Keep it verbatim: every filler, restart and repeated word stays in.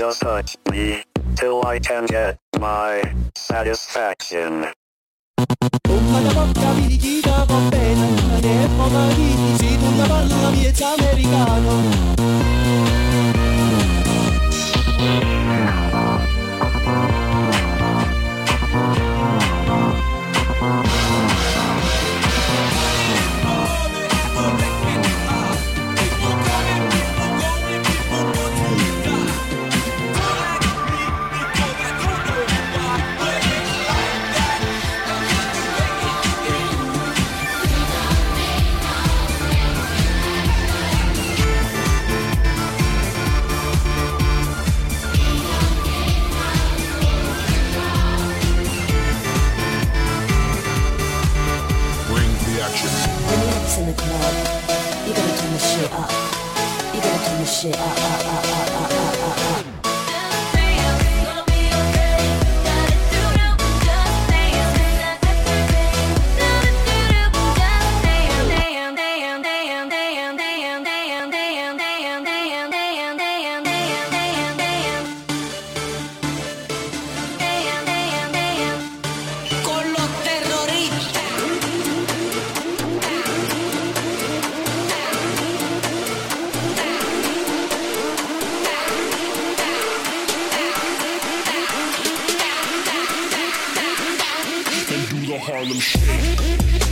just touch me till I can get my satisfaction. Bomba la bocca picchita va bene, ma che poca viti, si tu la parla miezza americano. In the club, you gotta turn the shit up. You gotta turn the shit up, up, up, up, up, up, up, up. Harlem Shake.